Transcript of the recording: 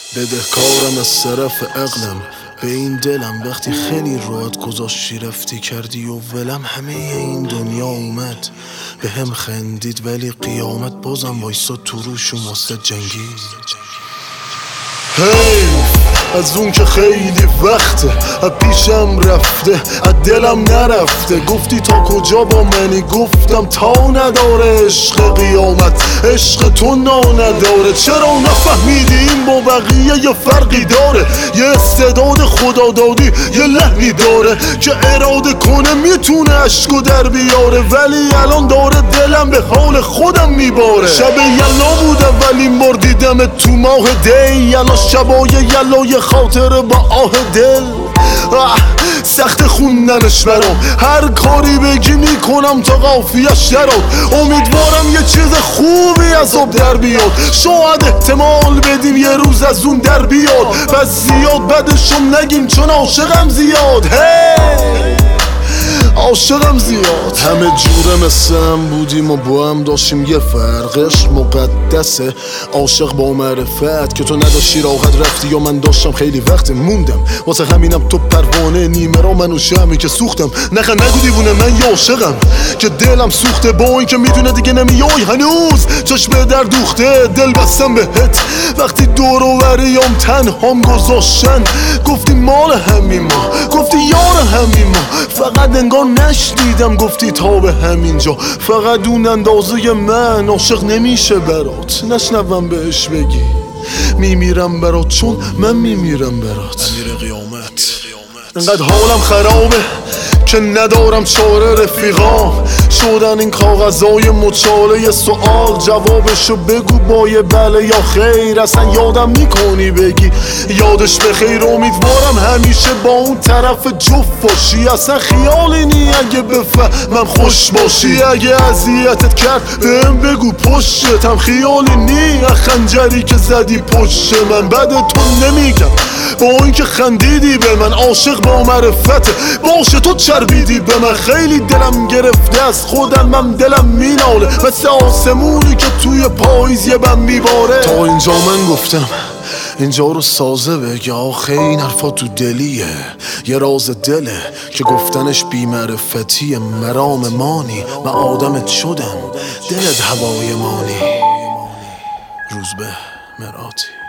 بدهکارم از طرف عقلم به این دلم، وقتی خیلی راحت گذاشتی رفتی کردی و ولم. همه این دنیا اومد به هم خندید ولی قیامت بازم وایساد تو روشون واسه جنگید. از اون که خیلی وقته از پیشم رفته از دلم نرفته. گفتی تا کجا با منی، گفتم تا نداره عشق قیامت، عشق تو نداره. چرا نفهمیدی این با بقیه یه فرقی داره؟ یه استعداد خدا دادی یه لحنی داره که اراده کنه میتونه عشقو در بیاره، ولی الان داره دلم به حال خودم میباره. شب یلا بودم ولی مردیدم تو ماه دی، الان شبای یلای خاطر با آه دل. سخت خوندنش برام، هر کاری بگی میکنم تا قافیه‌اش دراد. امیدوارم یه چیز خوبی از آب در بیاد، شاید احتمال بدیم یه روز از اون در بیاد. پس زیاد بدشم نگیم چون عاشقم زیاد، عاشقم زیاد. همه جوره مثل هم بودیم و با هم داشتیم یه فرقش مقدسه. عاشق با معرفت که تو نداشتی راحت رفتی یا من داشتم خیلی وقت موندم. واسه همینم تو پروانه نیمه را منو شمی که سوختم. نگو دیوونه من یا عاشقم که دلم سوخته، با این که میدونه دیگه نمیای هنوز چشم در دوخته. دل بستم بهت وقتی دور و بریام تنهام گذاشتن. گفتی مال همین ما، گفتی یار همین ما، فقط انگار نشنیدم گفتی تا به همینجا. فقط اون اندازه من عاشق نمیشه برات، نشنوم بهش بگی میمیرم برات، چون من میمیرم برات. امیر قیامت. انقدر حالم خرابه که ندارم چاره، رفیقام شدن این کاغذای مچاله سوال. جوابشو بگو با یه بله یا خیر، اصلا یادم میکنی بگی یادش بخیر. امیدوارم همیشه با اون طرف جفت باشی، اصلا خیالی نی اگه بفهمم خوش باشی. اگه اذیتت کرد بهم بگو پشتم، خیالی نی خنجری که زدی پشت من. بعد تو نمیگم با این که خندیدی به من، عاشق با معرفته باشه تو چربیدی به من. خیلی دلم گرفته از خودم، من دلم میناله مثل آسمونی که توی پاییز یه بم میباره. تا اینجا من گفتم اینجا رو سازه بگه، آخه این حرفا تو دلیه، یه راز دله که گفتنش بی‌معرفتیه. مرام مانی من آدمت شدم، دلت هوای مانی. روزبه مراتی.